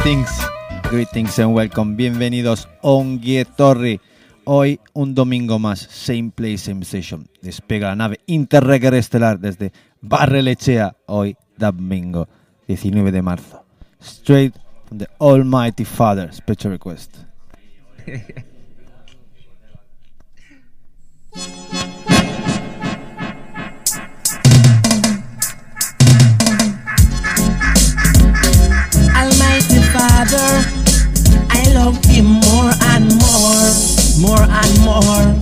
Greetings and welcome. Bienvenidos Ongi Etorri. Hoy un domingo más, same place, same station. Despega la nave interregreestelar desde Barrelechea, hoy domingo 19 de marzo. Straight from the Almighty Father, special request. Almighty Father, I love Him more and more, more and more.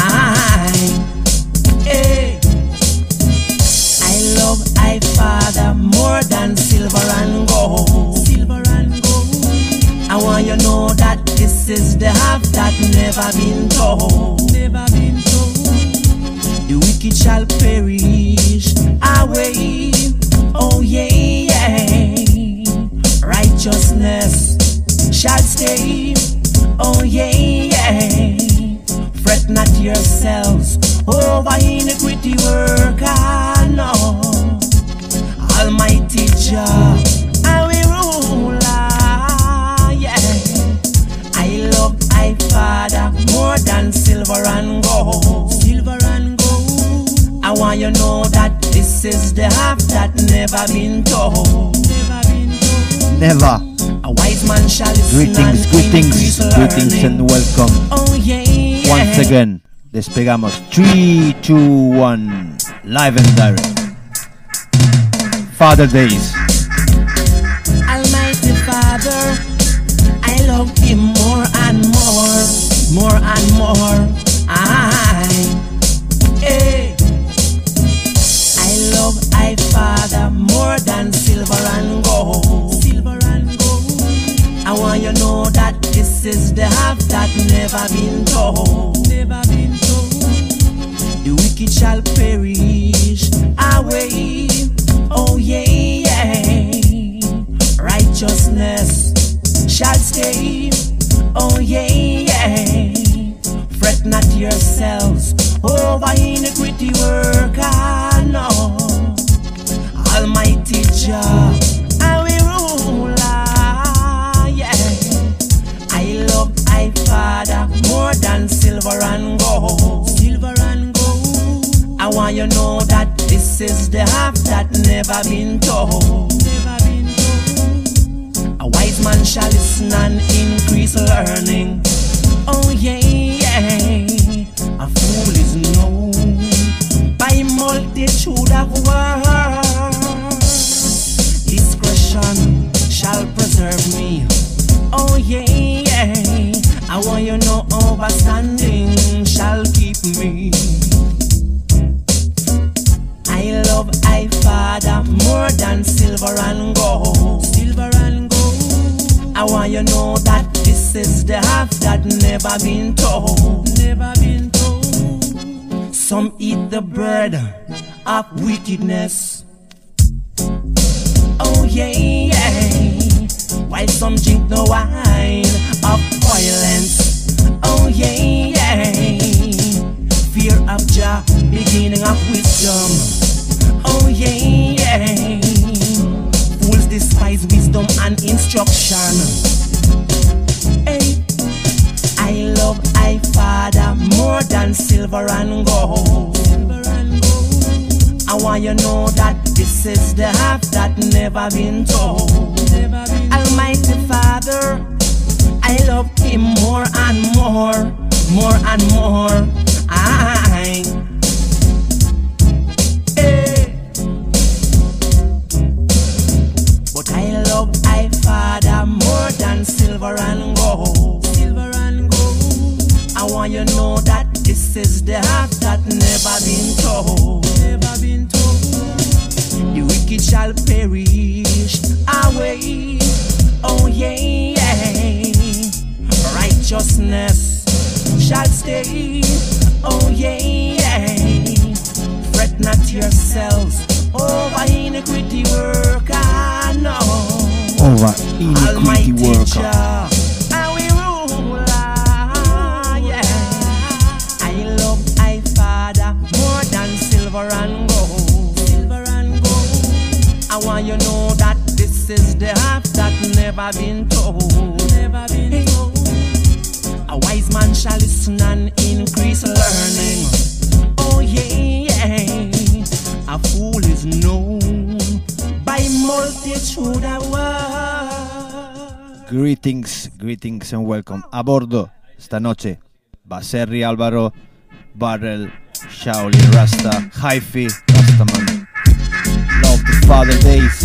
I love I Father more than silver and gold. Silver and gold. I want you to know that this is the half that never been told. Never been told. The wicked shall perish away. Oh yeah, yeah. Righteousness shall stay. Oh yeah, yeah. Fret not yourselves over iniquity work. I know Almighty Jah, I will rule. Yeah, I love I Father more than silver and gold. Silver and gold. I want you to know that this is the half that never been told. Never been told. Never. A wise man shall listen. Greetings and welcome. Oh yeah, yeah. Once again, despegamos 3, 2, 1, live and direct. Father Days. Almighty Father, I love Him more and more, more and more. I love I Father more than silver and gold. Silver and gold. I want you to know that this is the half that never been told. Never been told. The wicked shall perish away. Oh yeah, yeah. Righteousness shall stay. Oh yeah, yeah. Fret not yourselves over iniquity work. I know Almighty Jah, I will rule. Yeah, I love I Father more than silver and gold. Silver and gold. I want you to know that this is the half that never been told. Never been told. A wise man shall listen and increase learning. Oh yeah, yeah. A fool is known by multitude of words. Discretion shall preserve me. Oh yeah, yeah. I want you to know overstanding shall keep me. I love I Father more than silver and gold. Silver and gold. I want you to know that this is the half that never been told. Never been told. Some eat the bread of wickedness. Oh yeah, yeah. While some drink the wine of violence. Oh yeah, yeah. Fear of Jah, beginning of wisdom. Oh yeah, yeah. Fools despise wisdom and instruction. Hey, I love I Father more than silver and gold. Silver and gold. I want you to know that this is the half that never been told. Never been Almighty Father, I love Him more and more, more and more. But I love I Father more than silver and gold. Silver and gold. I want you to know that this is the half that never been told. Never been told. The wicked shall perish away. Oh yeah, yeah. Righteousness shall stay. Oh yeah, yeah. Fret not yourselves over iniquity work. I know Over iniquity work. Jah, I will rule. Yeah, I love I Father more than silver and gold. Silver and gold. I want you to know that this this is the half that never been told. Never been told. A wise man shall listen and increase learning. Oh yeah, yeah. A fool is known by multitude of words. Greetings and welcome. A bordo esta noche Baserri Álvaro, Barrel, Shaolin Rasta, Hi-Fi, Rastaman. Love the Father Days.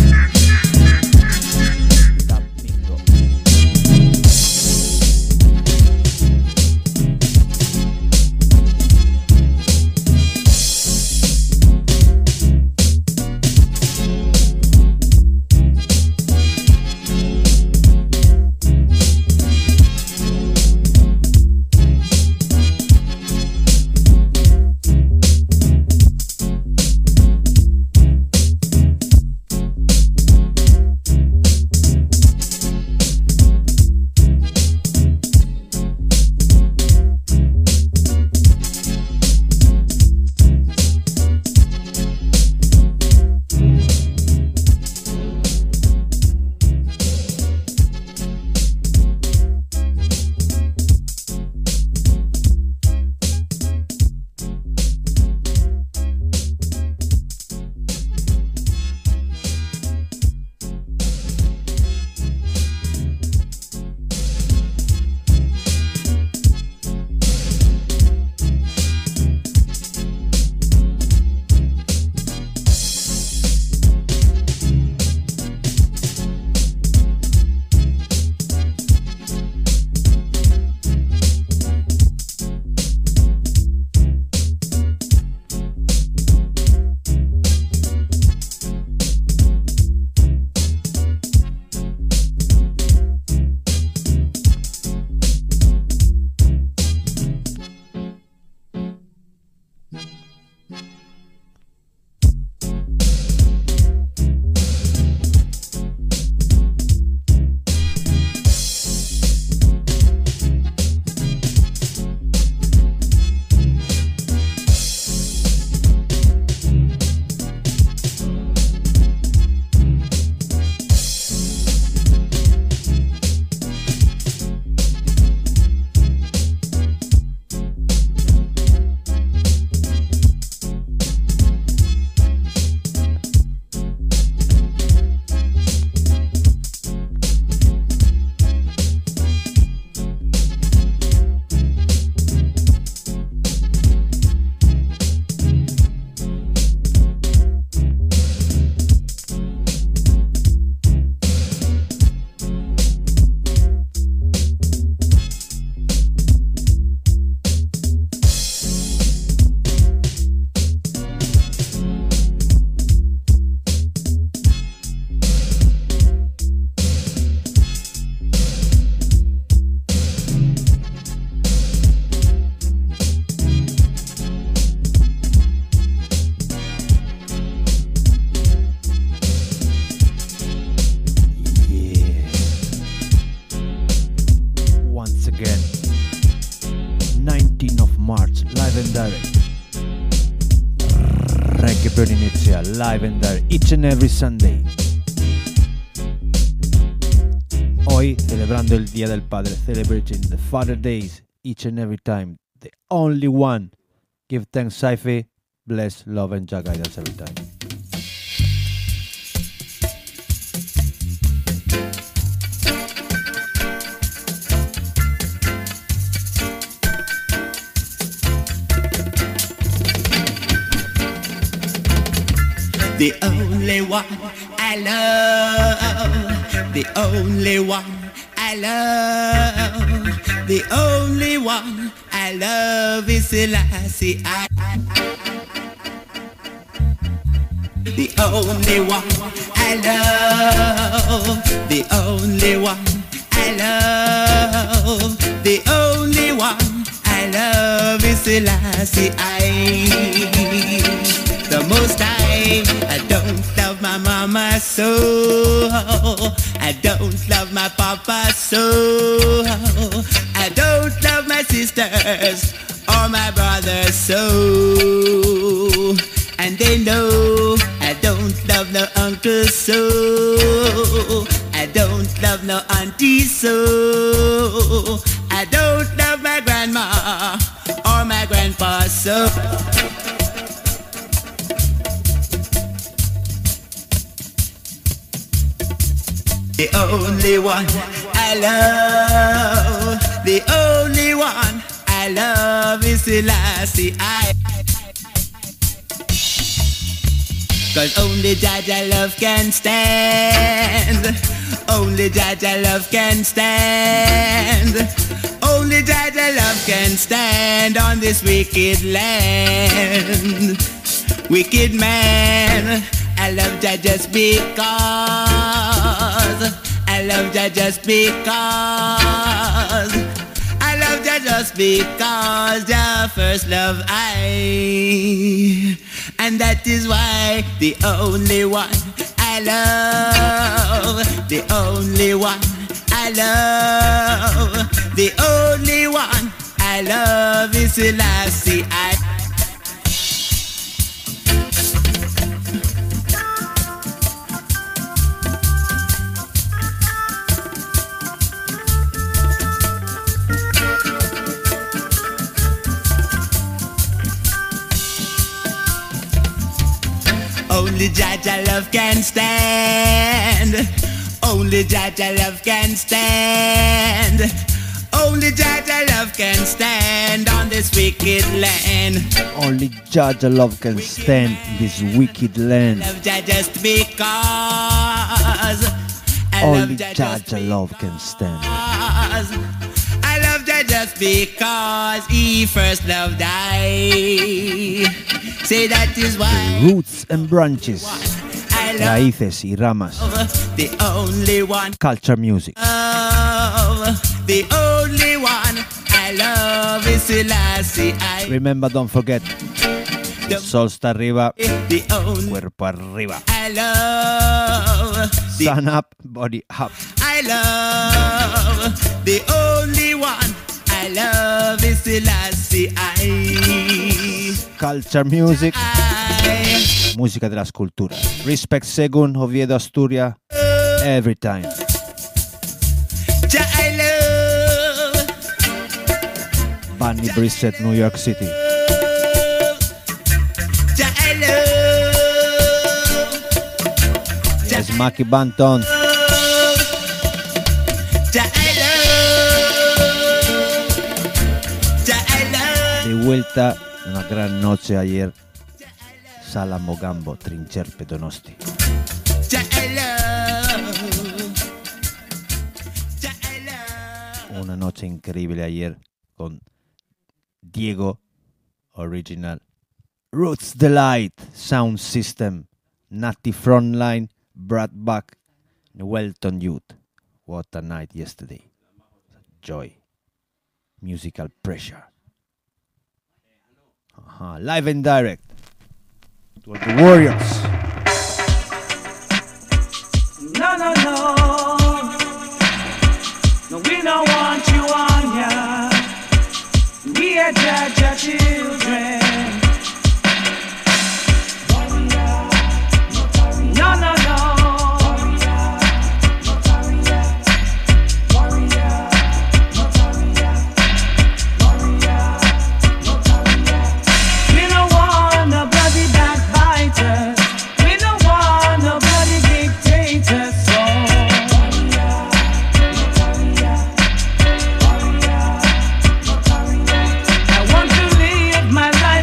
Live and there each and every Sunday. Hoy celebrando el Día del Padre, celebrating the Father Days each and every time. The only one. Give thanks, Saifi. Bless, love and Jah guidance every time. The only one I love, the only one I love, the only one I love is Selassie. The only one I love, the only one I love, the only one I love is Selassie. The most I don't love my mama so, I don't love my papa so, I don't love my sisters or my brothers so, and they know I don't love no uncle so, and pass up. The only one I love, the only one I love is Selassie I. Cause only Jaja love can stand. Only Jaja love can stand. Only Jaja love can stand on this wicked land. Wicked man, I love Jah just because. I love Jah just because. I love Jah just because Jah first love I. And that is why the only one I love, the only one I love, the only one I love is Selassie I. Only Jaja love can stand. Only Jaja love can stand. Only Jaja love can stand on this wicked land. Only Jaja love can stand this wicked land. Love Jah just because. Only Jaja love can stand. I love Jah just because He first loved I. Say that is why. Roots and branches, I love raíces y ramas. the only one. Culture music. The only one I love is Selassie I. Remember, don't forget. El sol está arriba, The only cuerpo arriba. I love. Sun up, body up. I love. The only one I love is Selassie I. Culture music. Música de las culturas. Respect Segun, Oviedo, Asturias. Every time. Jah I love. Bunny Brissett, New York City. Jah I love. Es Mackie Banton. Jah I love. Jah I love. De vuelta, una gran noche ayer. Sala Mogambo, Trincherpe, Donosti. Jah I love. Jah I love. Una noche increíble ayer con Diego Original, Roots Delight, Sound System, Natty Frontline, Brad Buck, Welton Youth. What a night yesterday. Joy. Musical pressure. Live and direct. To the Warriors. No, no, no. No, we don't want you on ya. We are Jaja children. No, no, no. We don't want no bloody backbiters. We don't want no bloody dictators. So I want to live my life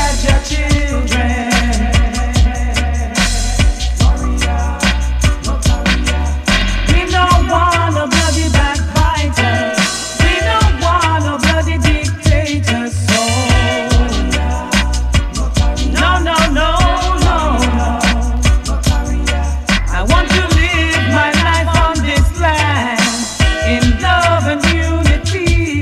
Jaja children. We don't want no bloody backbiters. We don't want no bloody dictators. So no, no, no, no, no. I want to live my life on this land in love and unity.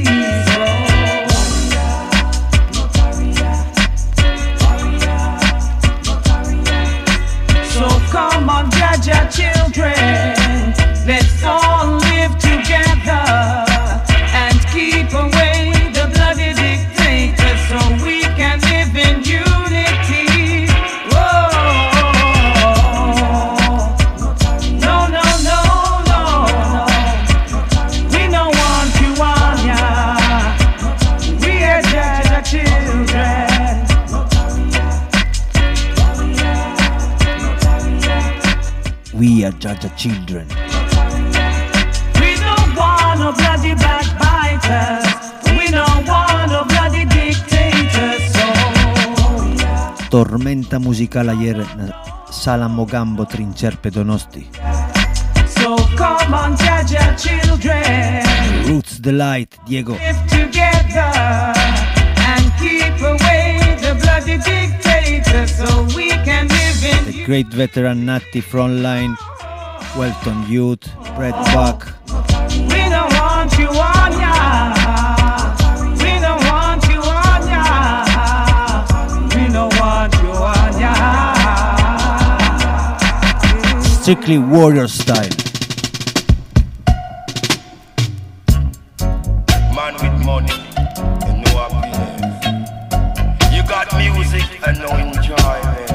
So come on, Jaja children, let's all live together and keep away the bloody dictators so we can live in unity. Whoa. No, no, no, no, no. We don't want you on ya. We are Jaja children. We are Jaja children. We don't want no bloody backbiters. We don't want no bloody dictators. So Tormenta musicale ayer na sala Mogambo Trincerpe Donosti. So come on, Jaja children, Roots Delight, Diego. live together and keep away the bloody dictators so we can live in The great veteran Natti Frontline, Welton Youth, Brett Buck, We don't want you on ya. We don't want you on ya. We don't want you on ya. Strictly Warrior style. Man with money and no happiness. You got music and no enjoyment.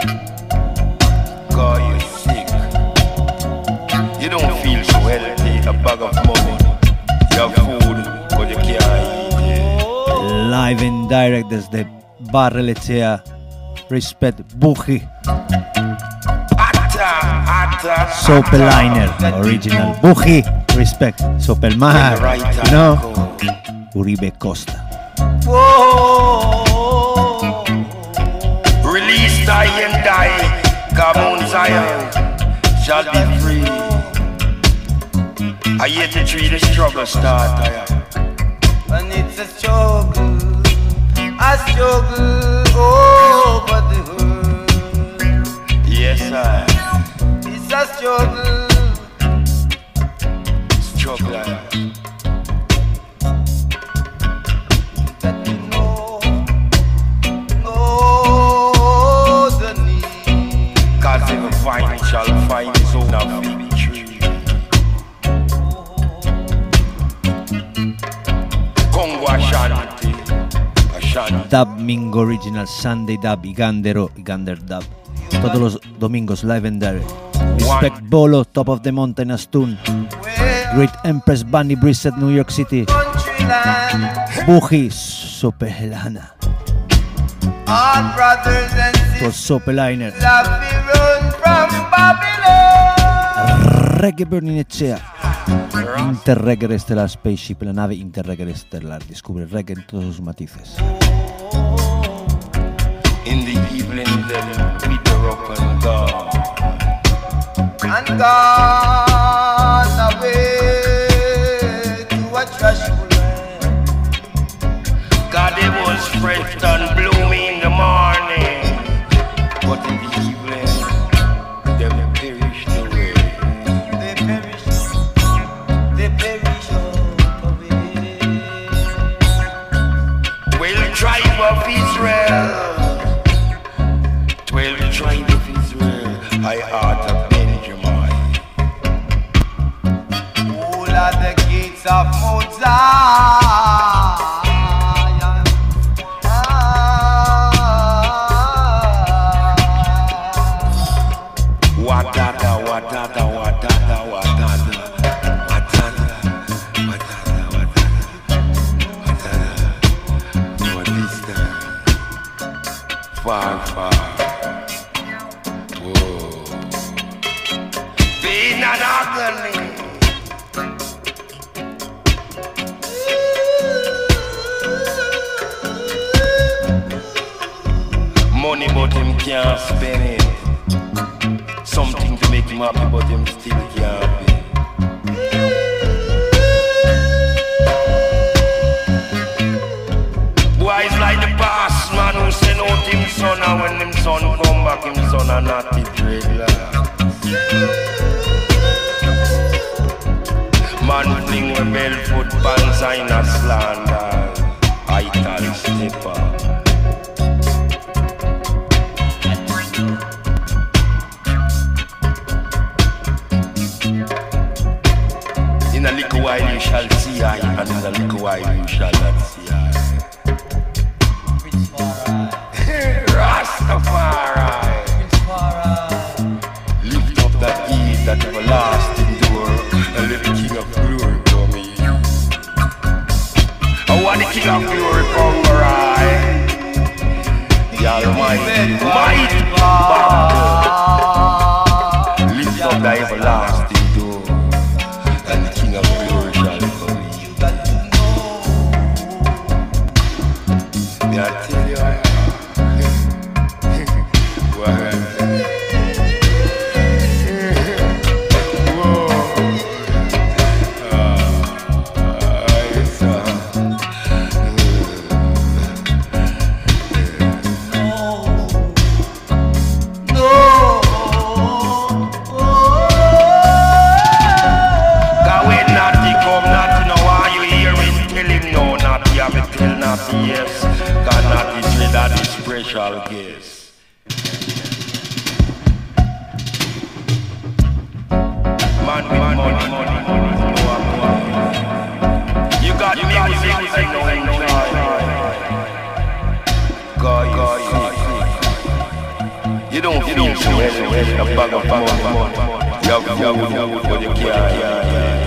God, you're sick. You don't feel so healthy. A bag of money. You have food, but you can't eat it. Live and direct desde Barre Lechea. Respect Buji, Atta. Sopeliner, original. Buji, respect. Sopelmar, you know. Uribe Costa. Whoa. Release die and die. Come on, Zion shall be free. I yet to treat the struggle start. And it's a struggle over the world. Yes, sir. It's a struggle. Struggle. That you know the need. Cause every find shall find his own of victory. Congo Ashanti. Ashanti. Dub Mingo Original, Sunday Dub, Igander Dub. Todos los domingos, live and direct. Respect Bolo, Top of the Mountain, Astun. Great Empress Bunny Brissett, New York City. Countryland. Buji, Sopelana. All brothers and For sisters Sopeliner. have been run from Babylon. Reggae Burning Echea. Interreggae Stellar Spaceship, la nave Interreggae Stellar. Descubre reggae en todos sus matices. In the evening, then we the rock and gone. And gone away to a trashful land. God, it was fresh and bloomy in the morning, but in the evening, them perished away. They perish away. Well, tribe of Israel, 12 tribe of Israel, I heart of Benjamin. All are the gates of Mount Zion. Wadada, wadada, wadada, wadada, wadada, wadada, wadada. What is that? Far, far. Whoa. Pain and agony. Money but him can't spend it. Something to make him happy but him still can't be. Boy is like the past man who send out him son, and when him son come back him son are not the regular. Man fling with bell foot pants in a slander. I tell stepper. In a little while you shall see I, and in a little while you shall not see I. Rastafari. Lift up that gate, that everlasting door, and let the King of Glory come in. I want the King of Glory come right. The Almighty, mighty battle. Lift up that everlasting door, and the King of Glory shall come in. May I tell you? Yes, cannot be said that is special guest. Man with money, you got music, I know enjoy. God, you don't feel so well, a bag of money. You have but you can't.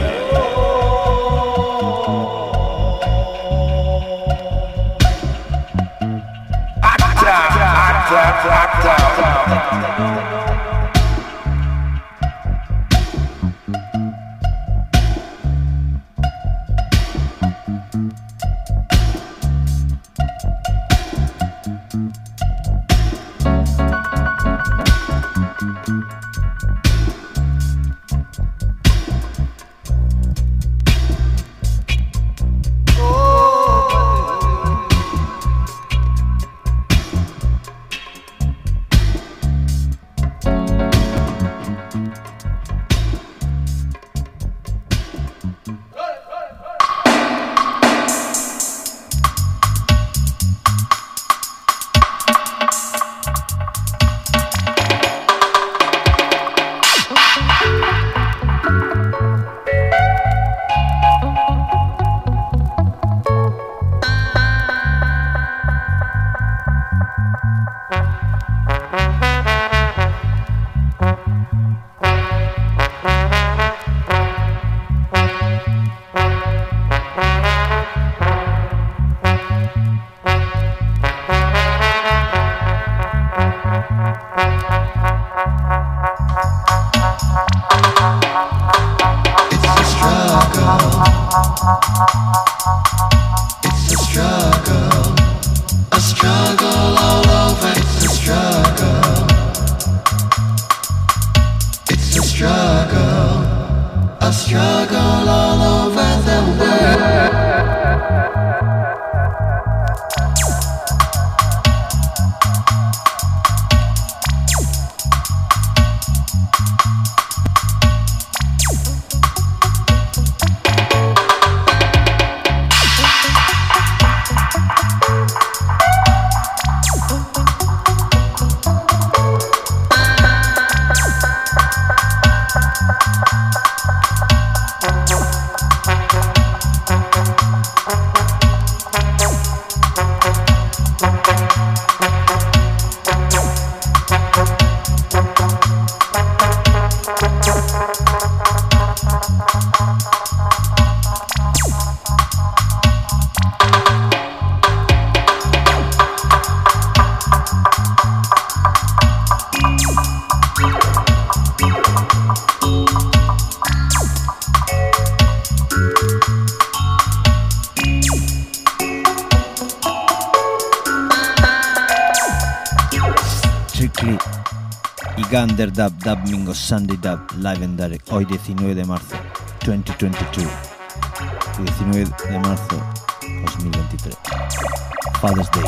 Berkeley y Gander Dub Mingo Sunday Dub Live and Direct hoy 19 de marzo 2022. 19 de marzo 2023. Father's Day.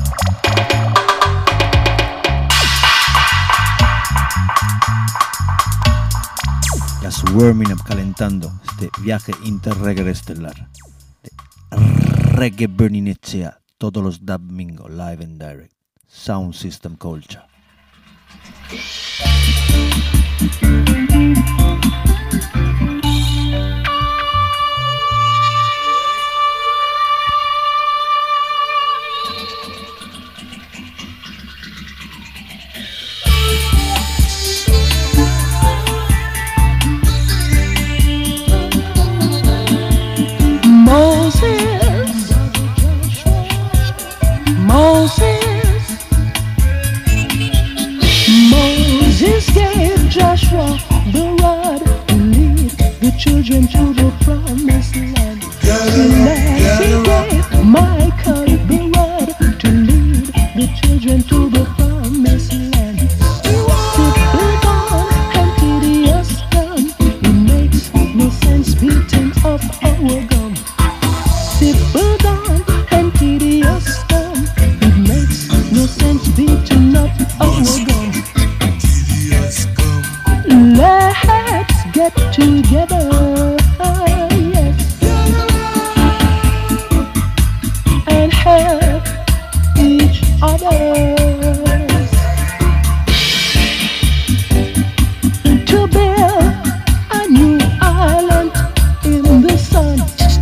Las warming up, calentando este viaje interreggae estelar de Reggae Burning Echea, todos los Dub Mingo Live and Direct. Sound System Culture. Moses gave Joshua the rod to lead the children to the promised land. He gave Michael the rod to lead the children to the promised land. Simple dawn and tedious done, it makes no sense beating up our gun. Simple dawn and tedious done, it makes no sense beating up our gun. Let's get together, yes, and help each other to build a new island in the sun.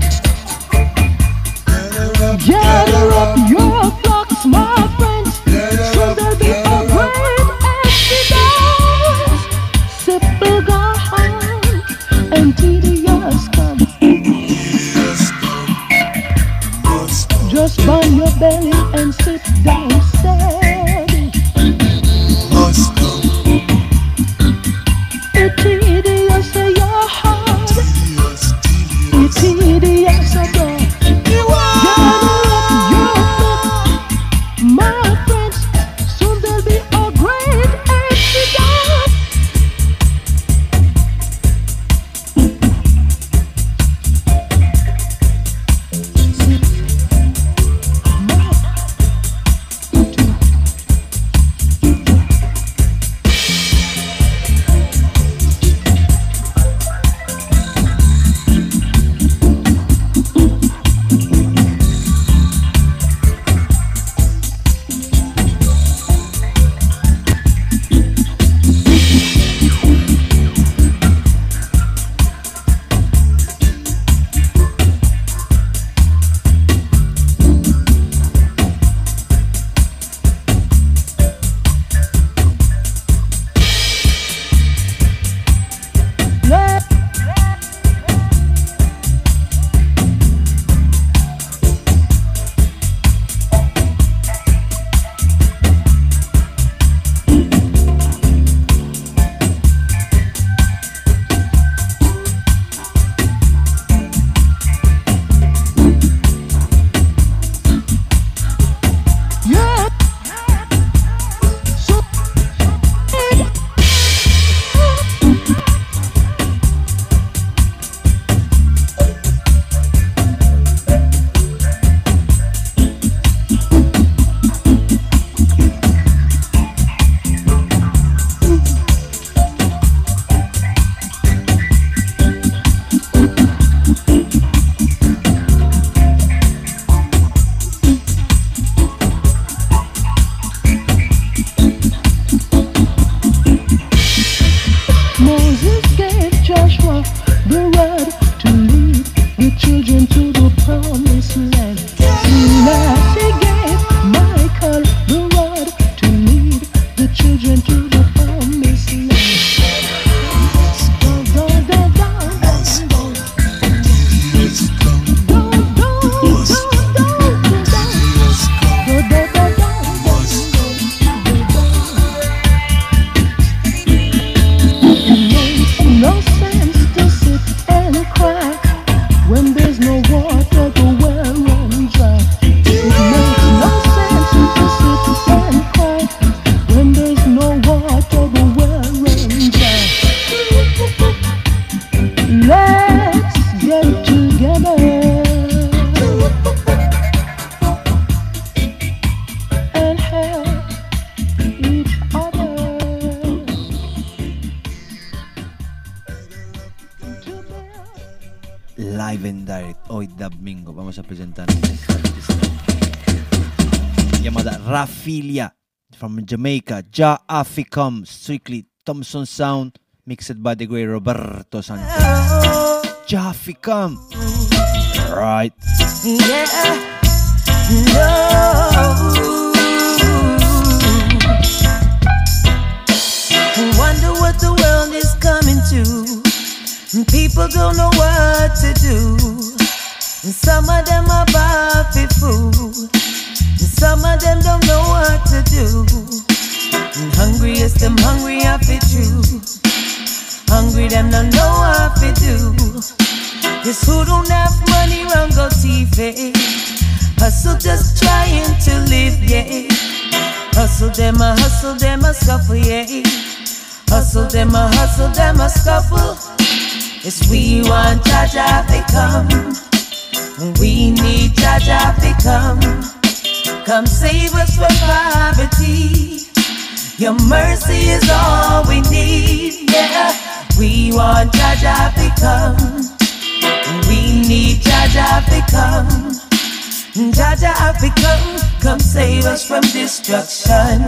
Gather up your flocks, my friends, so there'll be a great exodus. Simple gone and tedious come. Just burn your belly and sit down steady. It's tedious to your heart. It's tedious to God. Gather up your flock, my friends, soon there'll be a great exodus. There's no live and direct hoy domingo. Vamos a presentar esta artista llamada Rafilia from Jamaica. Ja Aficom, strictly Thompson sound, mixed by the great Roberto Sanchez. Ja Aficom, right? Yeah, no. Wonder what the world is coming to. People don't know what to do. Some of them are buffy food. Some of them don't know what to do. Hungriest them hungry off it true. Hungry them don't know what to do. This who don't have money run go TV. Hustle just trying to live, yeah. Hustle them a scuffle, yeah. Hustle them a scuffle. Yes, we want Jaja to come. We need Jaja to come. Come save us from poverty. Your mercy is all we need, yeah. We want Jaja to come. We need Jaja to come. Jaja to come save us from destruction.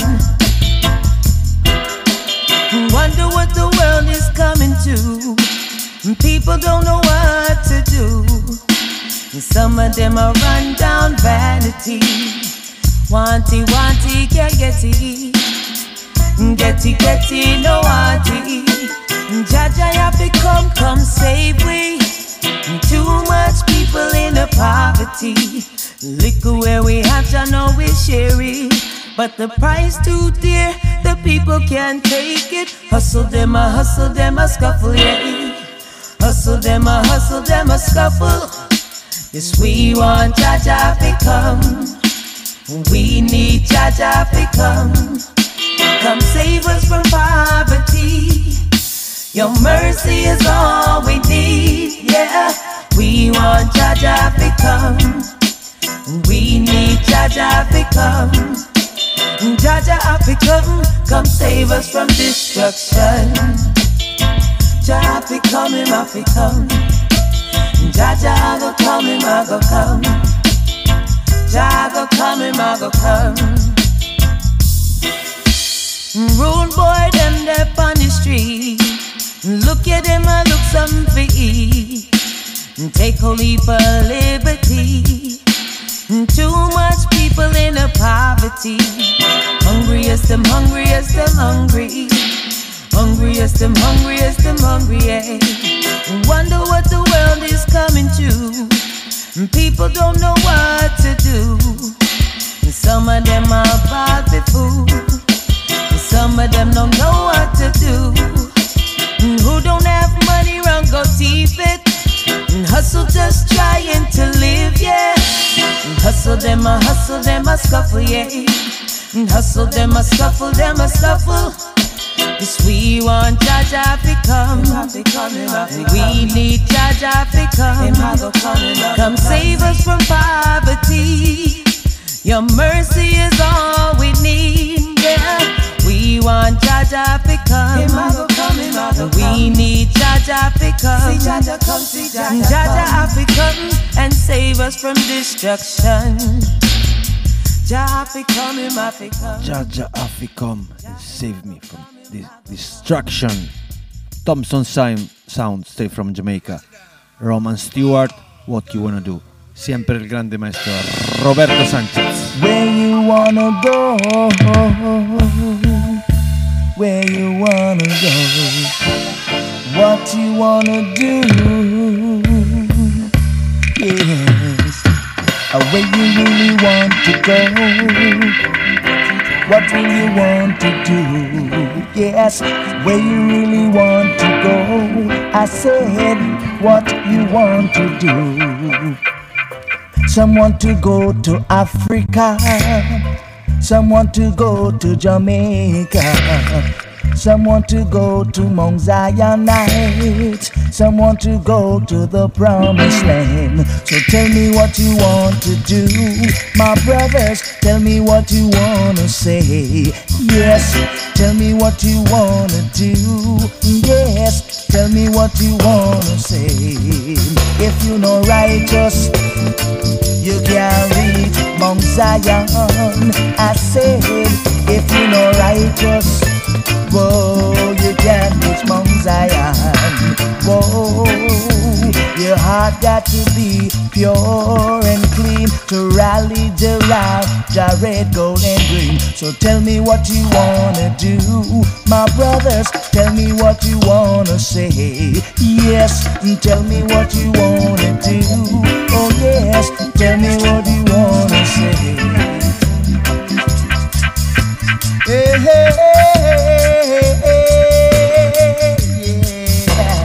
Wonder what the world is coming to. People don't know what to do. Some of them are run down vanity. Wanty, get getty. Getty, no wanty. Jaja have to come save we. Too much people in the poverty. Liquor where we have, Jah know we share it. But the price too dear, the people can't take it. Hustle them a scuffle, yeah. Hustle them a scuffle. Yes, we want Jaja to come. We need Jaja to come. Come save us from poverty. Your mercy is all we need, yeah. We want Jaja to come. We need Jaja to come. Jaja come save us from destruction. Jah fi come, him a fi come. Jaja go come, him a go come. Jah go come, him a go come. Rude boy, them there on the street. Look at them, I look something for eat. Take a leap of liberty. Too much people in a poverty. Hungriest them hungry. Hungriest them hungry, yeah. Wonder what the world is coming to. People don't know what to do. Some of them are bad with food. Some of them don't know what to do. Who don't have money run go thief it. Hustle just trying to live, yeah. Hustle them a scuffle, yeah. Hustle them a scuffle. Yes, we want Jaja to come. We need Jaja to come. Come save us from poverty. Your mercy is all we need, yeah. We want Jaja to come. We need Jaja to come. Jaja to come and save us from destruction. Jaja Aficom and save me from this destruction. Thompson sound straight from Jamaica. Roman Stewart, What You Wanna Do. Siempre el grande maestro Roberto Sanchez. Where you wanna go? Where you wanna go? What you wanna do? Yes. Where you really want to go? What will you want to do? Yes, where you really want to go? I said, what you want to do? Some want to go to Africa. Some want to go to Jamaica. Some want to go to Mount Zion Heights. Some want to go to the promised land. So tell me what you want to do, my brothers. Tell me what you wanna say. Yes, tell me what you wanna do. Yes, tell me what you wanna say. If you know righteous, you can reach Mount Zion. I said, if you know righteous, whoa, you can reach Mount Zion. Whoa, your heart got to be pure and clean to rally around the red, gold, and green. So tell me what you wanna do, my brothers. Tell me what you wanna say. Yes, tell me what you wanna do. Oh yes, tell me what you wanna say. Hey, hey, hey, hey, yeah.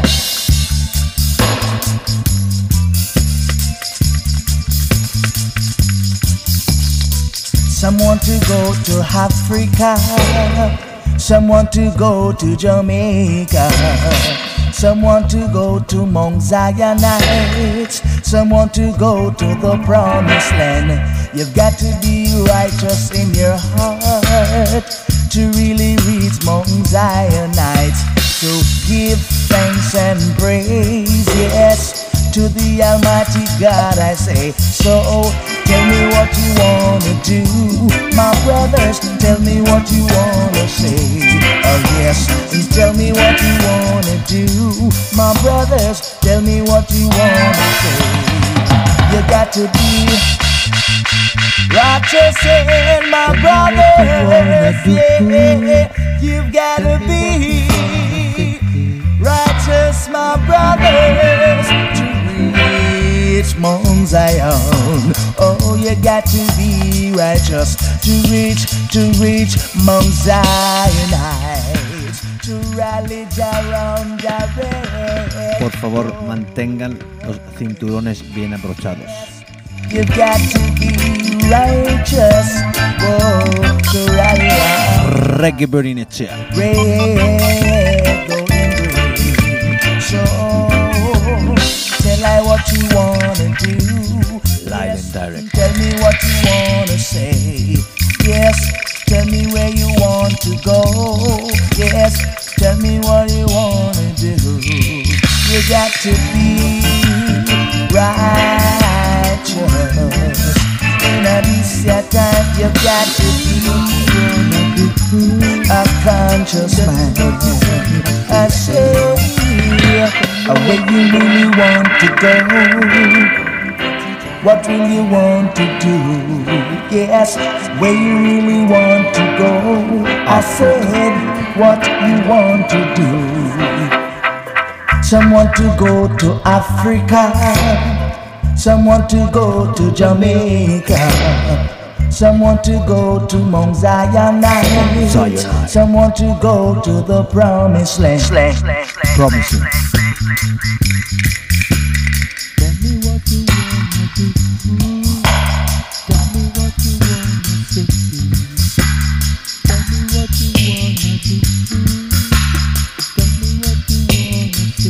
Some want to go to Africa, some want to go to Jamaica, some want to go to Mount Zion Heights, some want to go to the promised land. You've got to be righteous in your heart to really reach Mount Zion Heights. So give thanks and praise, yes, to the Almighty God I say. So tell me what you wanna do, my brothers. Tell me what you wanna say. Oh yes, tell me what you wanna do, my brothers. Tell me what you wanna say. You got to be righteous in my brothers. Yeah, you've got to be righteous, my brothers, to reach Mount Zion. Oh, you got to be righteous to reach Mount Zion Heights, to rally around the red. Por favor, mantengan los cinturones bien abrochados. You got to be righteous, whoa, to rally around. Reggae Burning Echea. Red, gold, and green. So tell I what you wanna do. Live and direct. Tell me what you wanna say. Yes, tell me where you want to go. Yes, tell me what you wanna do. You got to be righteous. In a decent time, you got to be a conscious man. I say, where you really want to go. What will you want to do? Yes, where you really want to go. I said, what you want to do. Some want to go to Africa, some want to go to Jamaica, some want to go to Mount Zion Heights, some want to go to the promised land. Promising. Tell me what you wanna do. Tell me what you wanna say. Tell me what you wanna do. Tell me what you wanna say.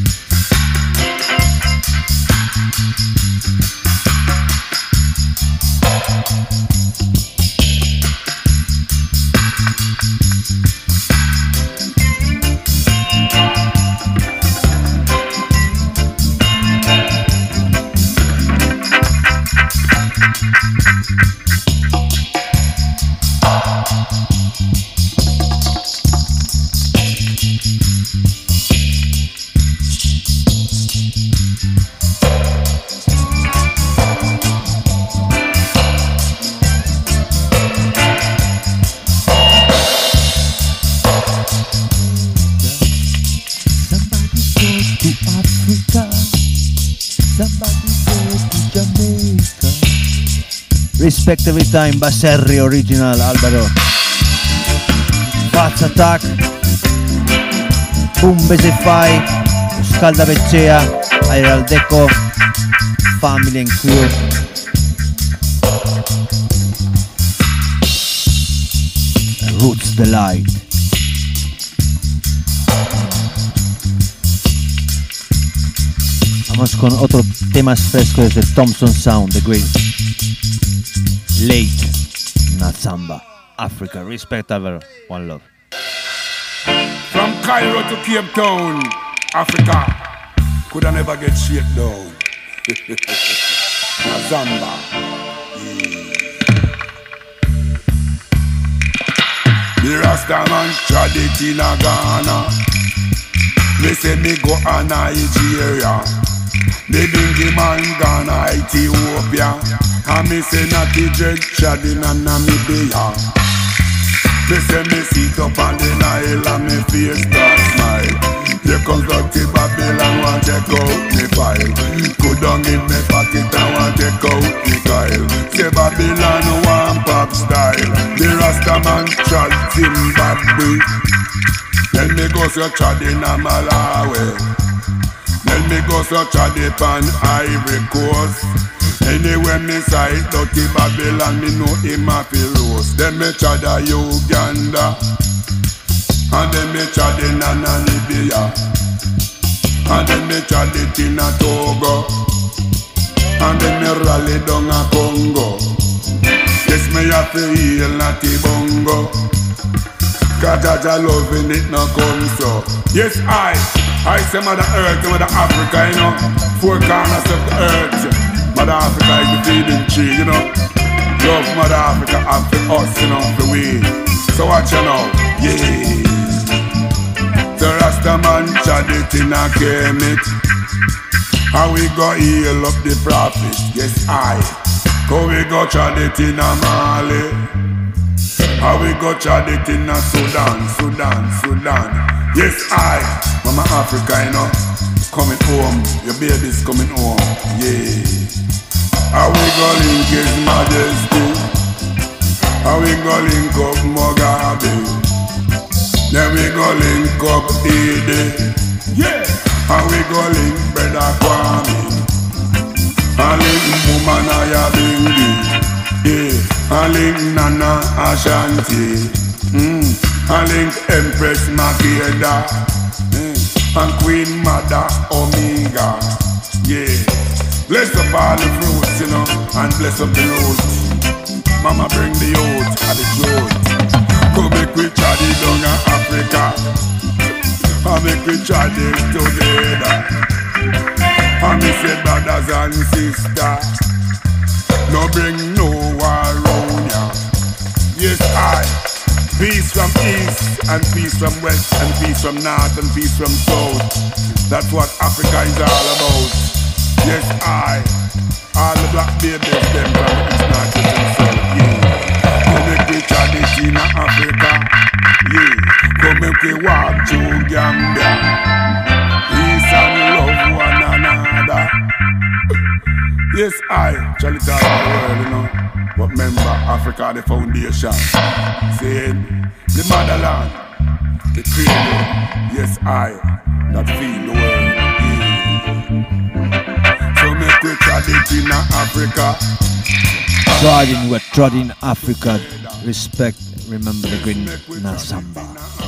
Respect every time, Basserri original, Alvaro. Faz Attack, Boom Besefai, Scalda Beccea, Airal Deco, Family and Crew. Roots Delight. Vamos con otro tema fresco desde Thompson Sound, The Great. Late, not samba. Africa, respect, Alvaro. One love. From Cairo to Cape Town, Africa could I never get shit down. Zamba. The Rasta man tried it in a Ghana. Me say me go a Nigeria. The Bingy man Ghana, Ethiopia. And me say Natty Dread tried in a Namibia. Me say me sit up on the Nile and me face start smile. Here comes Dr. Babylon, want check out me file. Go down in me pocket and want check out me Kyle. Say Babylon want pop style. The Rasta man trod Zimbabwe. Then me go so trod in a Malawi. Then me go so trod upon Ivory Coast. Anyway me side Dr. Babylon, me know him a feel roast. Then me trod a Uganda. And then me tried in a Namibia. And then me tried it in a Togo. And then me rally down a Congo. Yes, me have to heal Natty Bongo. Cause Jaja loving it no come so. Yes, I say Mother Earth, Mother Africa, you know. Four corners of the earth. Mother Africa is the feeding tree, you know. Love Mother Africa and for us, you know, for we. So watch you now, yeah. The Rasta man tried it in a Kemet. How we go heal up the prophet? Yes, I. How we go tried it in a Mali? How we go tried it in a Sudan? Yes, I. Mama Africa, you know, coming home. Your baby's coming home. Yeah. How we go link His Majesty? How we go link up Mugabe? Then we go link up Edie. Yeah. And we go link Brother Kwame. And link Mumanaya Bingi. Yeah. And link Nana Ashanti. And link Empress Makeda. And Queen Mother Omega. Yeah. Bless up all the fruits, you know, and bless up the roads. Mama bring the youth and the truth. Go make we try it down in Africa. And make we try it together. And me say brothers and sisters, no bring no war round ya. Yes, I. Peace from east and peace from west and peace from north and peace from south. That's what Africa is all about. Yes, I. All the black babies, them from the east, north, west and south. Yeah. Come make we tradition in Africa. Yeah. Come make we walk through Gambia. Peace and love one another. Yes, I. Charlie talk about the world, you know. But remember, Africa the foundation. Saying the motherland, the cradle. Yes, I. That feed the world. Yeah. So make we tradition in Africa. Trodden, we're trodden Africa. Respect, remember the green Nasamba.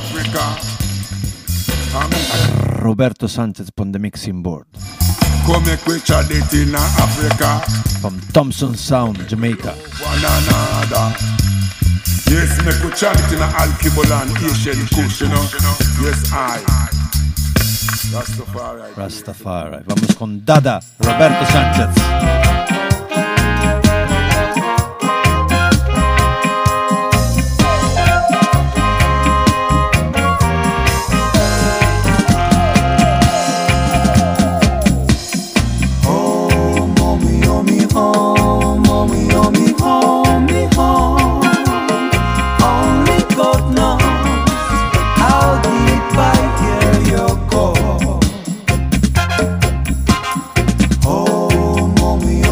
Roberto Sanchez on the mixing board. Come make we tradition in Africa. From Thompson Sound, Jamaica. One another. Yes, make we tradition in Alkebulan, Asian Kush, you know. Yes, I. Rastafari. Vamos con Dada, Roberto Sanchez. Mommy,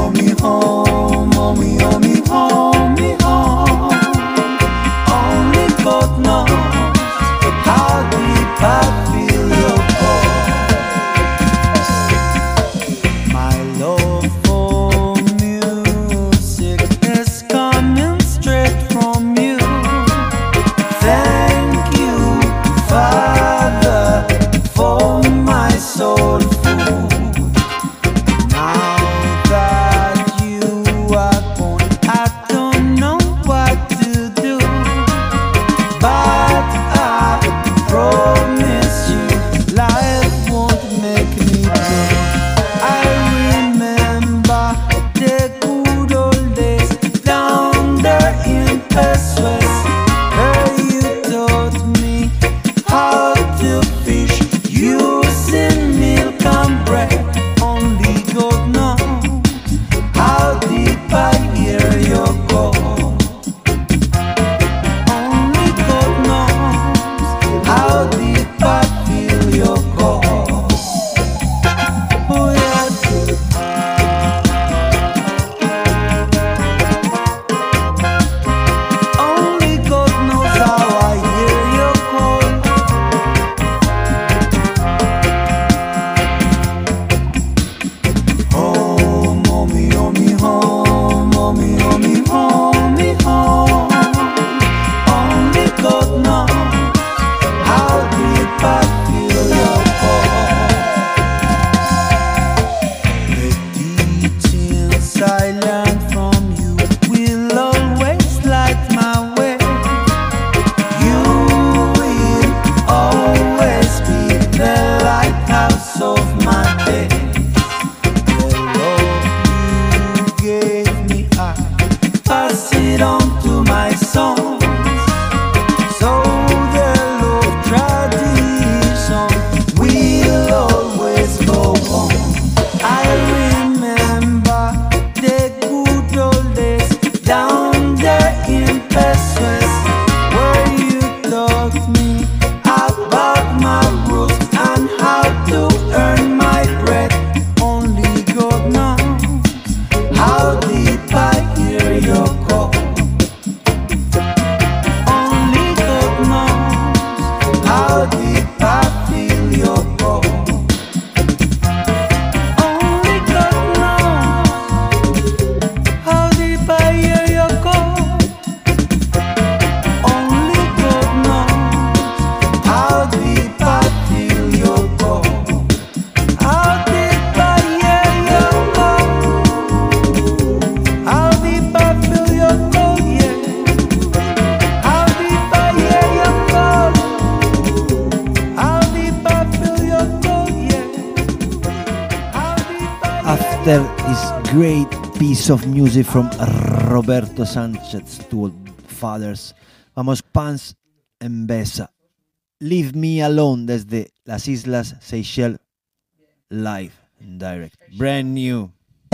after this great piece of music from Roberto Sanchez, Two Fathers, vamos Paz en Besa. Leave Me Alone desde las Islas Seychelles, live and direct, brand new.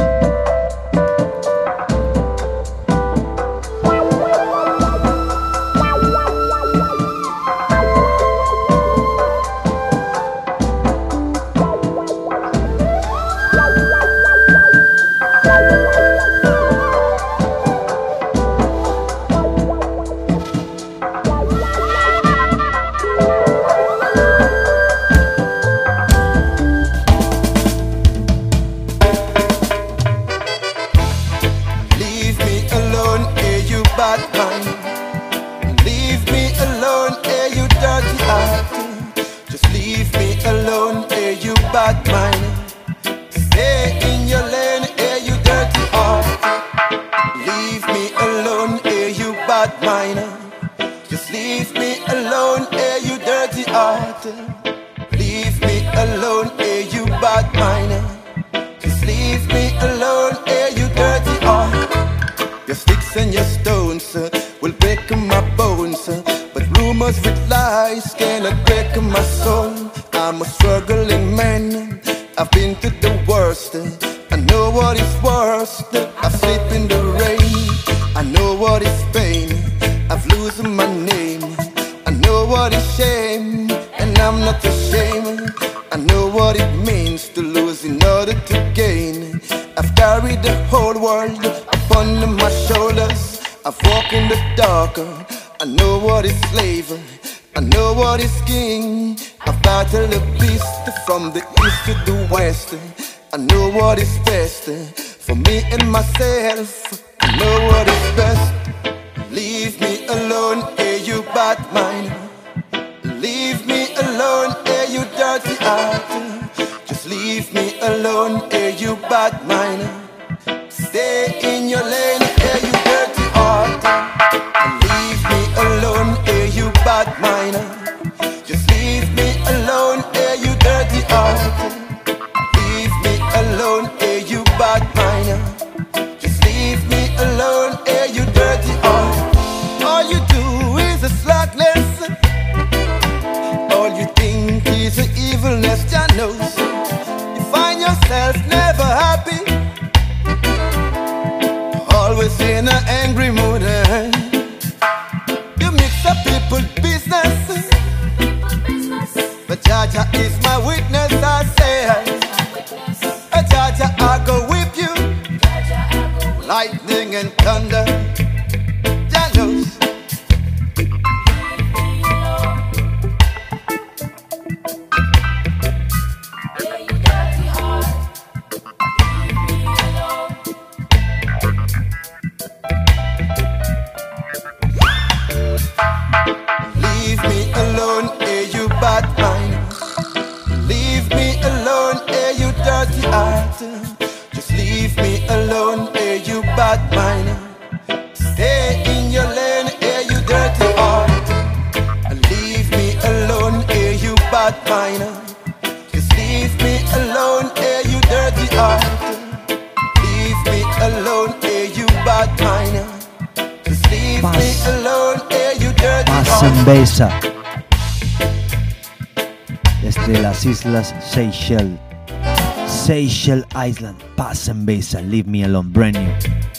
Desde las Islas Seychelles, Seychelles Island, Paz en Besa, Leave Me Alone, brand new.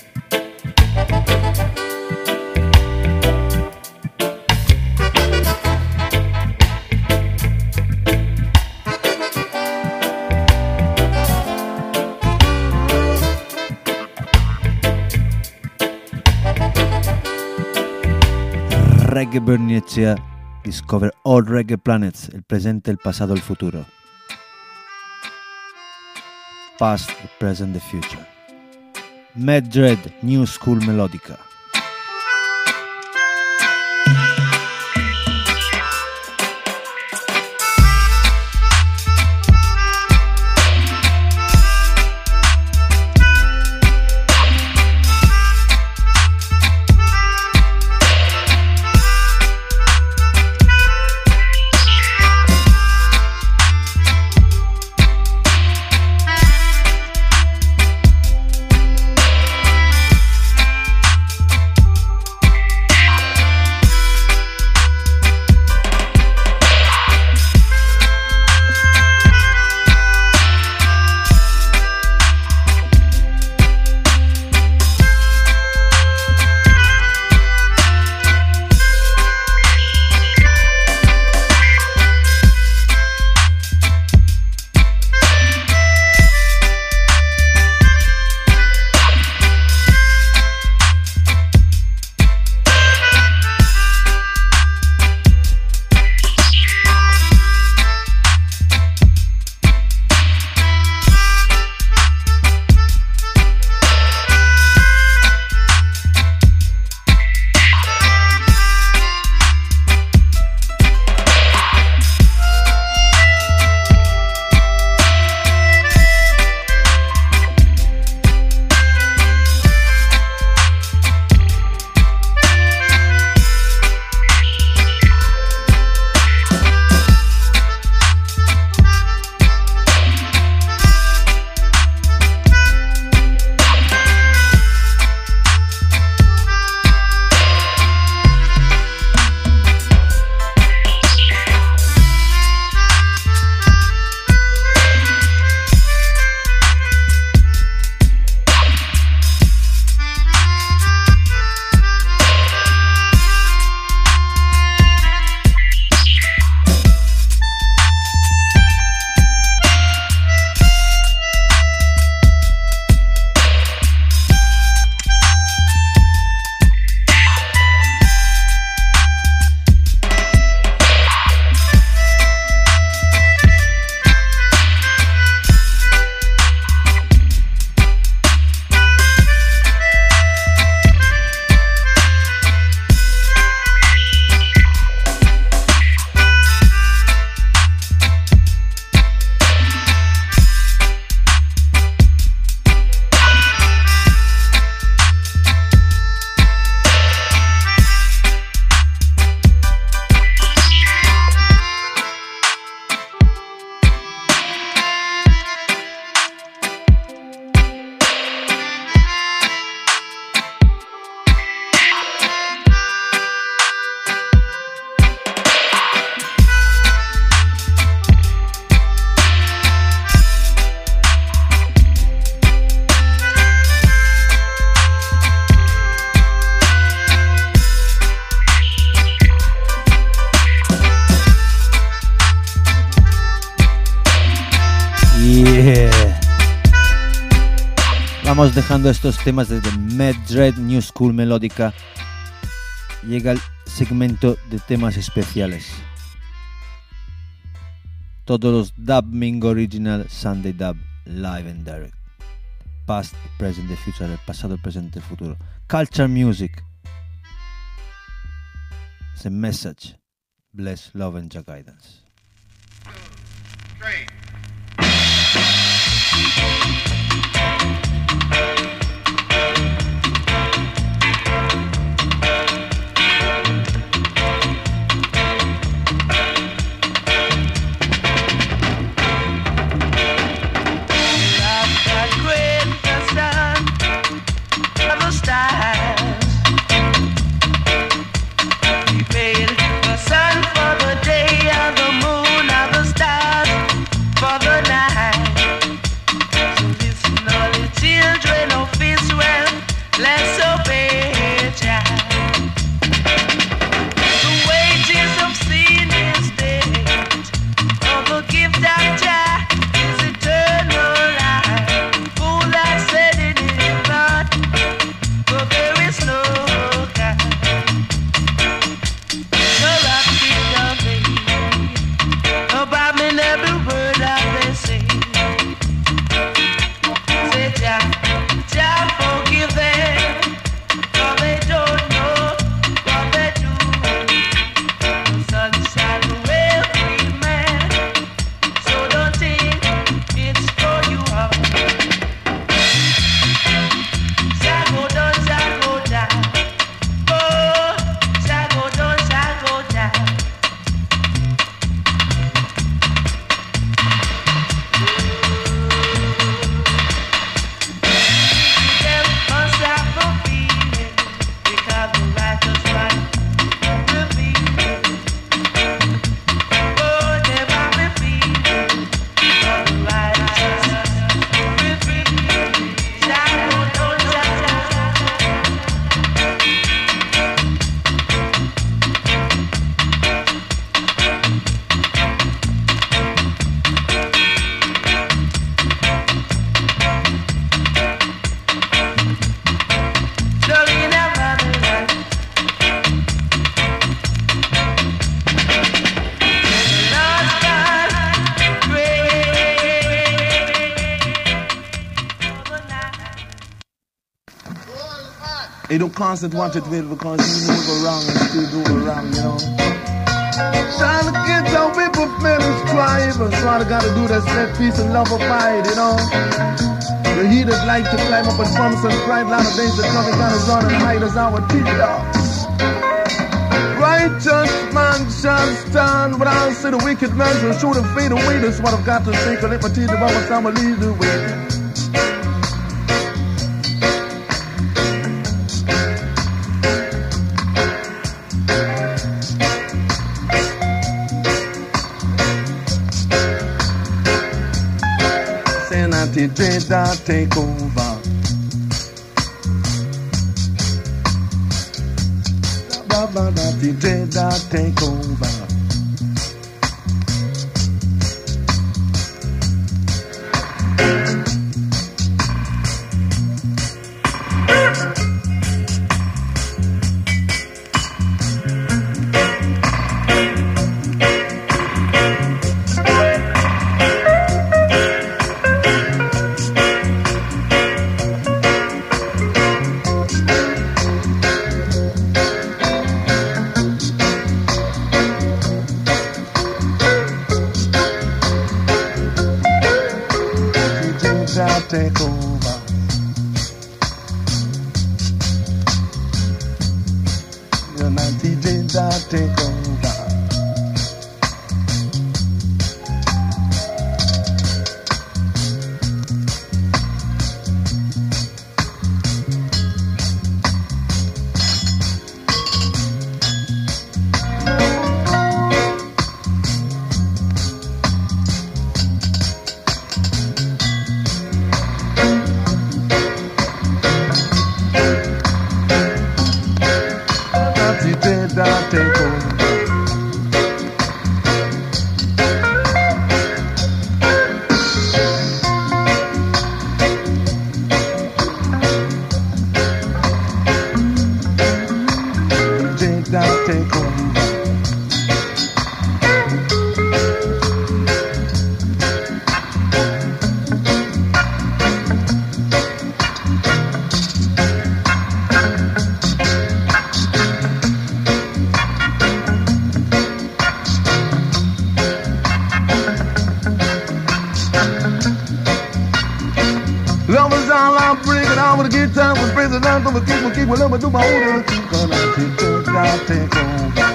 Reggae Bernicea, Discover All Reggae Planets, el presente, el pasado, el futuro. Past, the present, the future. Madrid, New School Melodica. Vamos dejando estos temas desde Meddred New School Melódica. Llega el segmento de temas especiales. Todos los Dub Ming Original Sunday Dub Live and Direct. Past, present, the future, el pasado, el presente, el futuro. Culture Music. It's a message. Bless, love and your guidance. Great. They don't constant watch it with because you know go wrong and still do it wrong, you know. Trying to get your people feeling striving, so I gotta do that set peace and love abide, you know. The heaters like to climb up and bumps and cry, lot of days that coming gotta run and hide as our teacher. Righteous man shall stand, but I'll say the wicked man shall shoot and fade away. That's what I've got to say, cause let my teacher about time I lead the way. Dread take over. Dread take over. Take over. You're not DJ that take over. the night, I'ma keep, well, I'ma do my own thing. Gonna take over.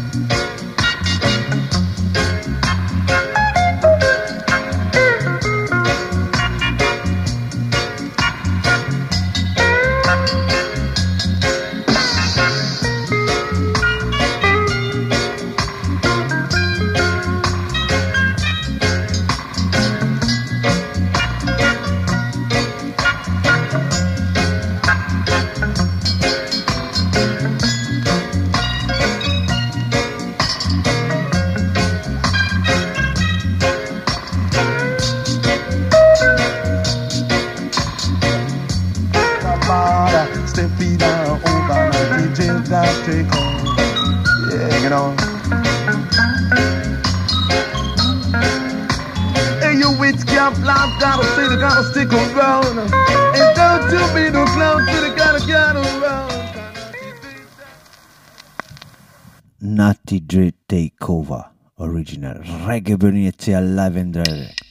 Stick around and don't you be no clown till they gotta get around. Natty Dread Takeover original Reggae Bernice live and direct.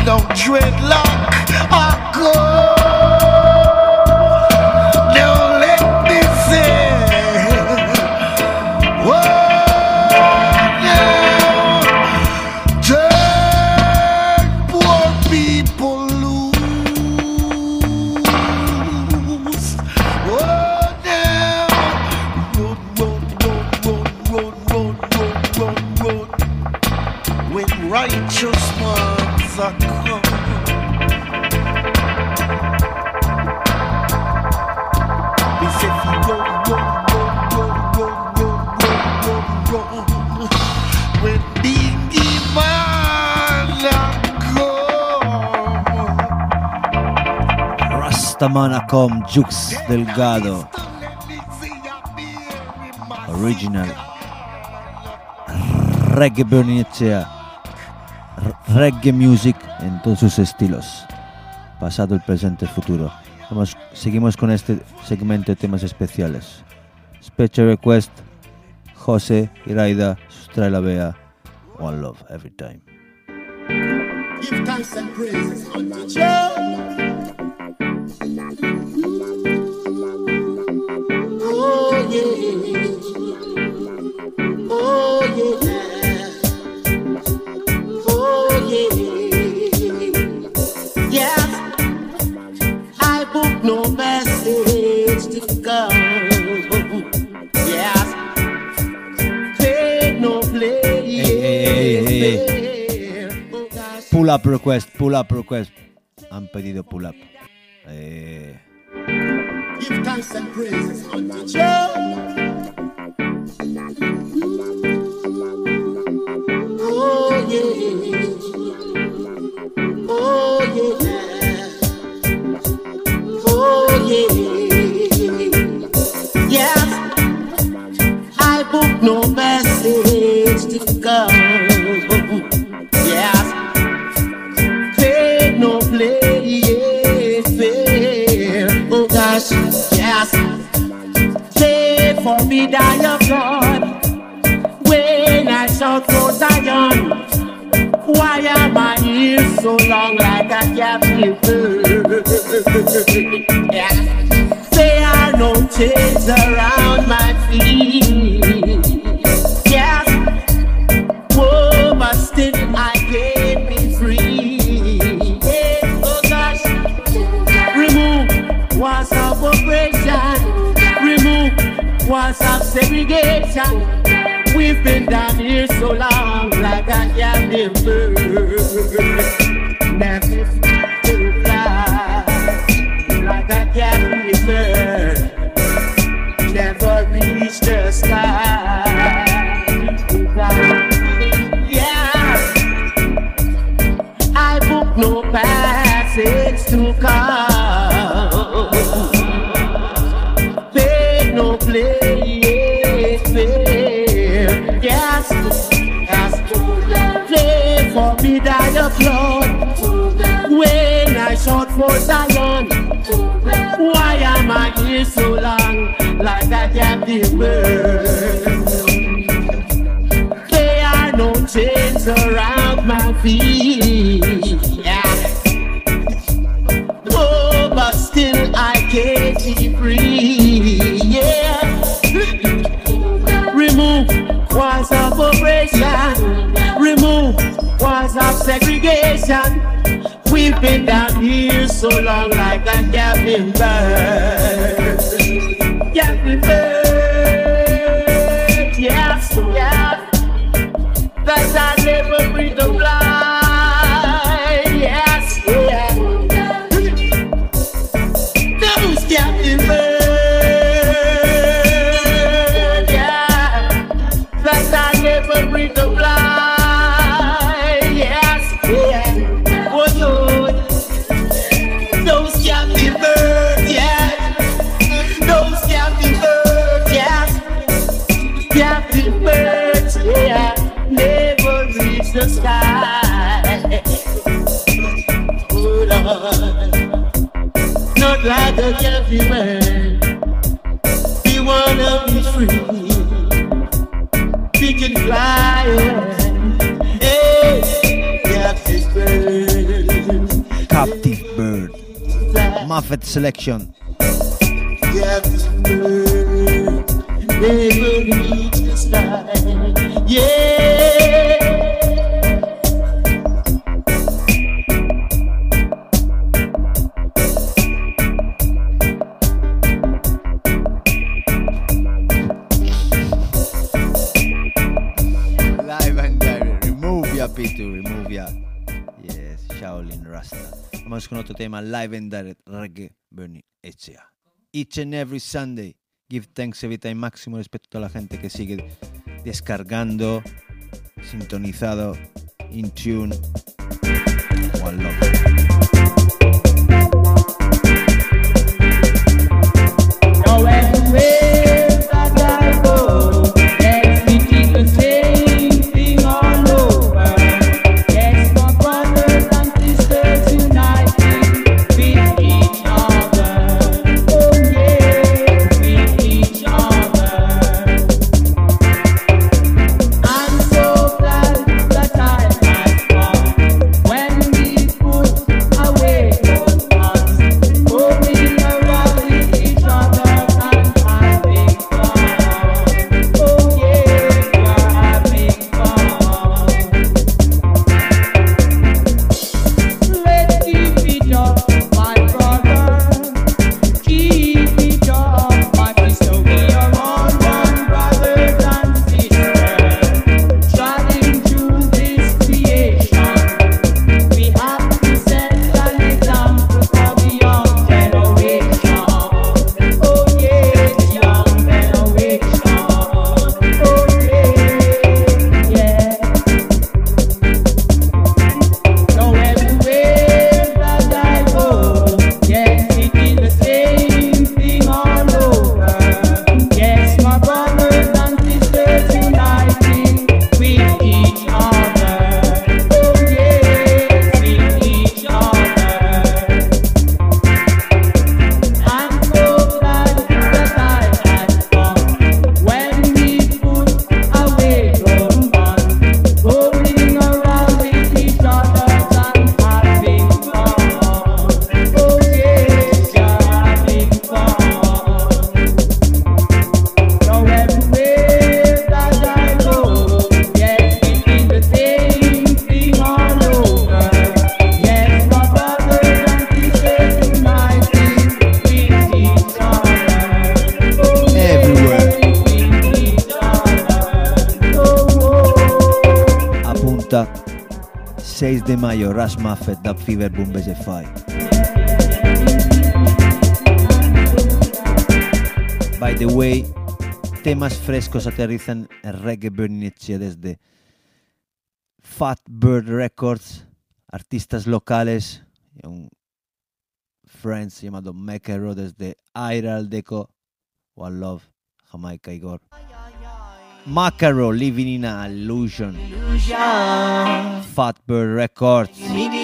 without dreadlock. I go. Now let me say, oh, now turn poor people loose. Oh, now road. When righteous ones are come. We say run. When dingy man are come. Rastamanacom Jux Delgado. Original Reggae Bernicea. Reggae music en todos sus estilos, pasado, el presente, el futuro. Seguimos con este segmento de temas especiales. Special request, José Iraida, Sustrae Bea, One Love Every Time. Give thanks and praises unto Jah. Oh yeah, oh yeah. Yes, I book no message to come. Yes, pay no play. Hey. Pull up request. Han pedido pull up. Give thanks and praises unto Jah. Oh yeah. Oh yeah, yes, I book no message to come. Yes, pay no play fair. Oh gosh, yes, pay for me die of blood when I shout for Zion. Why am I here so long like a captive bird? Yeah. There are no chains around my feet. Yes. Whoa, but still I can't be free. Yeah. Oh gosh. Remove walls of oppression. Remove walls of segregation. We've been down here so long, like a captive bird. Never to fly, like a captive bird. Never reach the sky. Yeah, I book no passage to come. Pay no play fair. Yes, play for me die of blood when I shout for Zion. Why am I here so long like a captive bird? There are no chains around my feet. Yeah. Oh, but still I can't be free. Yeah. Remove walls of oppression. Remove walls of segregation. We've been down here so long like a captive bird. Captive bird. Yes, yes. That I never breathe the blind. Yes, yeah. Those captive bird. Yeah. That I never breathe the blind. Yes, yeah. Oh no. Those captive birds, yeah. Those captive birds, yeah. Captive birds, yeah. Never reach the sky. Oh Lord, not like a captive bird. We wanna be free. We can fly away. Hey, captive bird. Muffet selection. Live and direct. Remove ya, Pitu, remove ya. Yes, Shaolin Rasta. Vamos con otro tema, live and direct, reggae, Bernie Echea. Each and every Sunday, give thanks every time, máximo respeto a toda la gente que sigue descargando, sintonizado, in tune. One love. Apunta 6 de mayo, Rush Muffet, Dub Fever, Boom Base Fai. By the way, temas frescos aterrizan en Reggae Burning Echea desde Fat Bird Records, artistas locales, un friends llamado Mekero desde Aira Aldeco, One Love, Jamaica Igor. Macaro, Living in an Illusion. Fat Bird Records.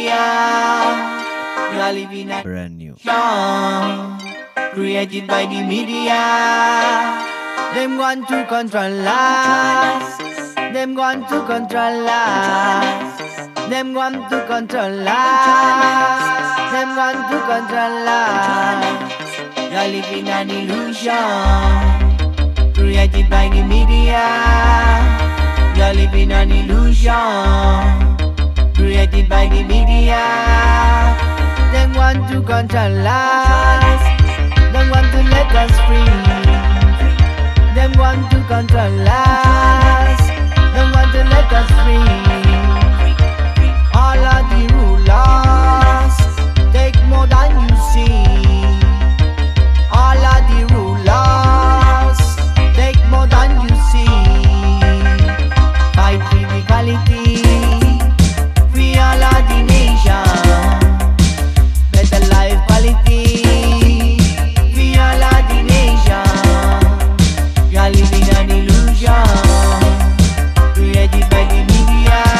Brand new. Created by the media. Them want to control us. Them want to control us. Them want to control us. Them want to control us. You're living an illusion. Created by the media. You're living an illusion. Created by the media. Them want to control us. Them want to let us free. Them want to control us. Them want to let us free. All of the rulers take more than you see. All of the rulers take more than you see. Fight for equality, free all of the nation. Better life quality, free all of the nation. You are living an illusion created by the media.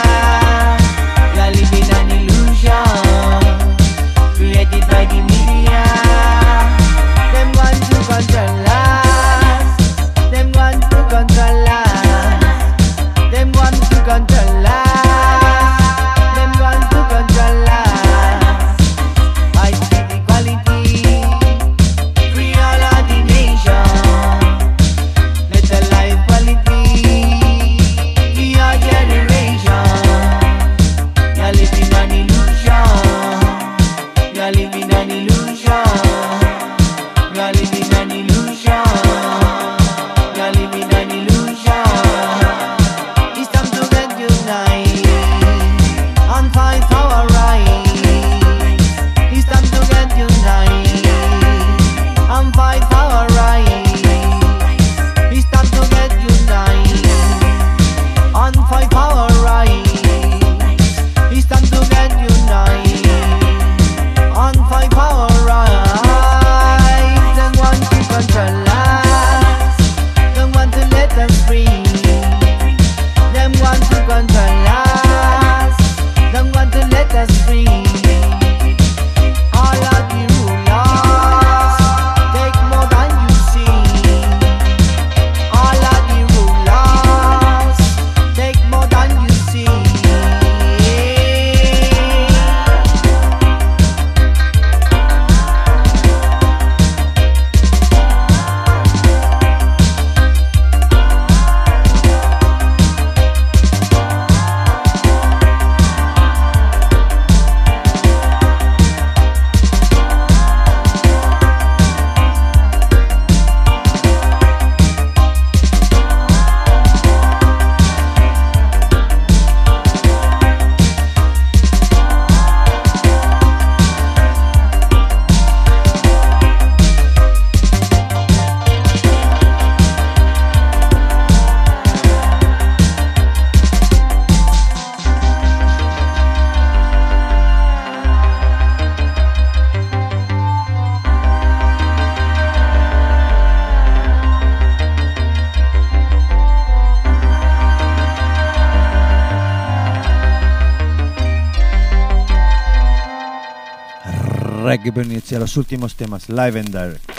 Reggae Bernicea, los últimos temas, live and direct.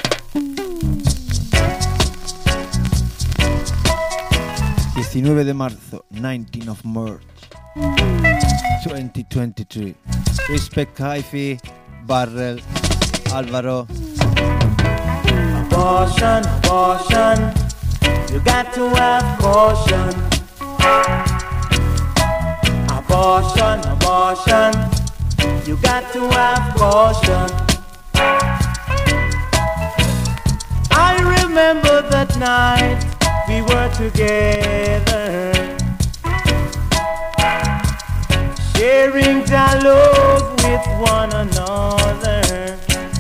19 de marzo, 19 of March 2023. Respect Hyphy, Barrel, Alvaro. Abortion, abortion, you got to have caution. Abortion, abortion, you got to have caution. I remember that night we were together, sharing our love with one another.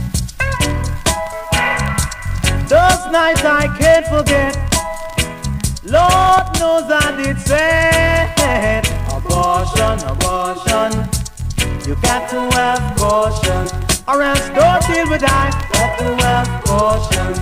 Those nights I can't forget. Lord knows I did say, abortion, abortion, you got to have caution, or else don't deal with I. Got to have caution.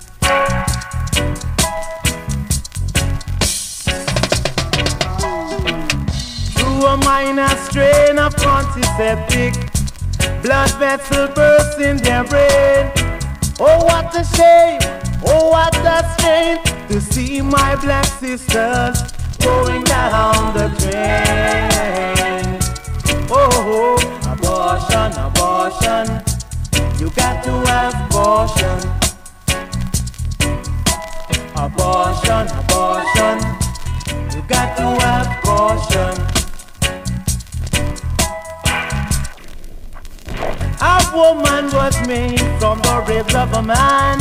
Through a minor strain of antiseptic, blood vessel bursts in their brain. Oh, what a shame, oh, what a strain to see my black sisters going down the drain. Oh, abortion, abortion, you got to have caution. Abortion, abortion, you got to have caution. A woman was made from the ribs of a man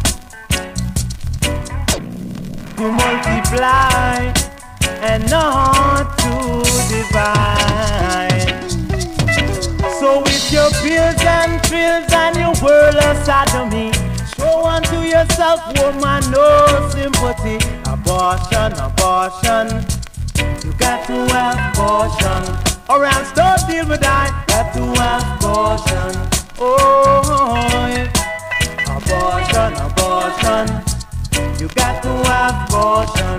to multiply and not to divide. So with your pills and thrills and your whirl of sodomy, show unto yourself, woman, no sympathy. Abortion, abortion, you got to have caution, or else don't deal with I. Got to have caution. Oh, yeah. Abortion, abortion, you got to have caution.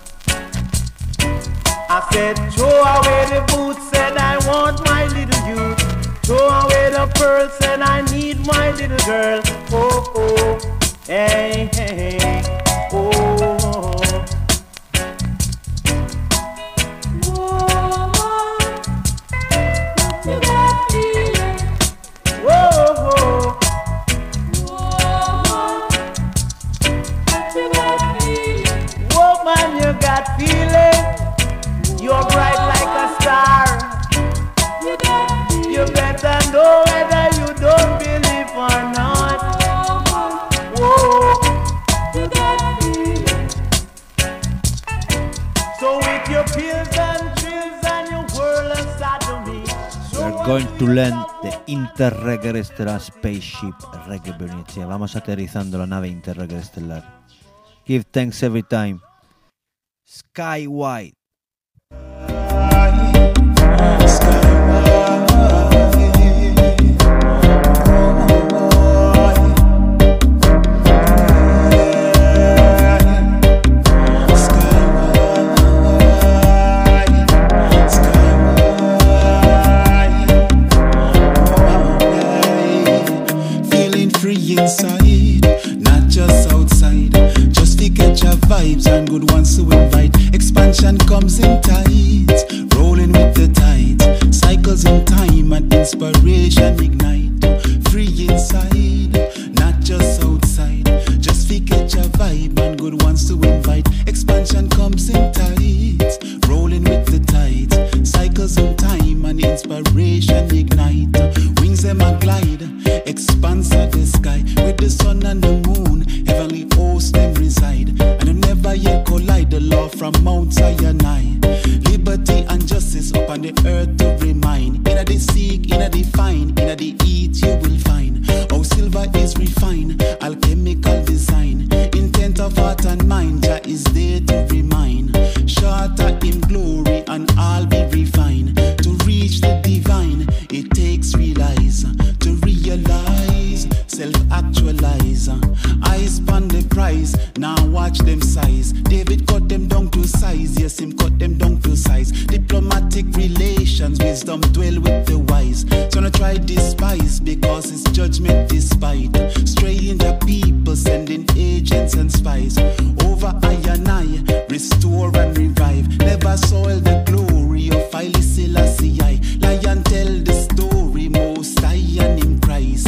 I said, throw away the boots, said I want my little youth. Throw away the pearls, said I need my little girl. Oh, oh, hey, hey, hey. Oh. You're bright like a star. You better know whether you don't believe or not. Whoa. So with your pills and thrills and your whirl of sodomy, We're going to land the Interreggae Stellar Spaceship Reggae Bernicea. Vamos aterrizando la nave Interreggae Stellar. Give thanks every time. Sky White. Inside, not just outside. Just to catch your vibes and good ones to invite. Expansion comes in tides, rolling with the tides. Cycles in time and inspiration ignite. Free inside, not just outside. Just to catch your vibe and good ones to invite. Expansion comes in tides, rolling with the tides. Cycles in time and inspiration ignite. Wings them a glide, expanse of the sky. With the sun and the moon, heavenly hosts them reside. And you never yet collide the law from Mount Sinai. Liberty and justice upon the earth to remind. Inna the seek, inna the find, inna the eat you will find. How silver is refined, alchemical design. Intent of heart and mind, Jah is there to remind. Shorter in glory and all be refined. To reach the divine, it takes real eyes. To realize, self-actualize. Eyes on the prize, now watch them size. David cut them down to size, yes, him cut them down to size. Diplomatic relations, wisdom dwell with the wise. So no try despise, because it's judgment despite. Stranger people sending agents and spies over I and I, restore and revive. Never soil the glory of Haile Selassie I. Lie and tell the story, Most High and in Christ.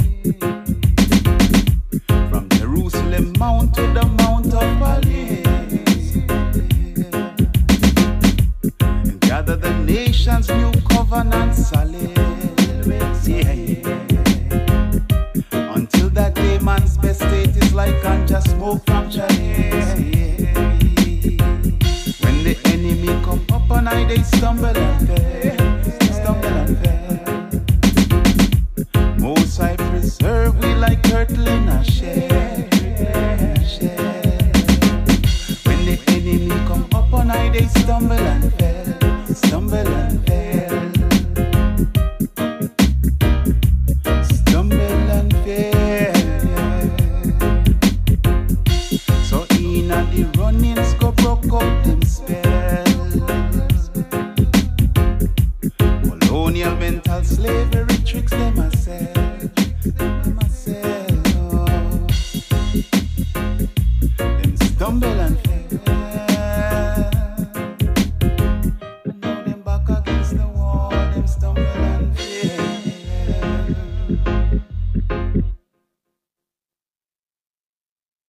Mount to the Mount of Olives. they stumble and fell. Most High preserve we like turtle in a shell. When the enemy come up on high, they stumble and fell. Stumble and fell. Stumble and fell. So in the runnings go broke up them spell.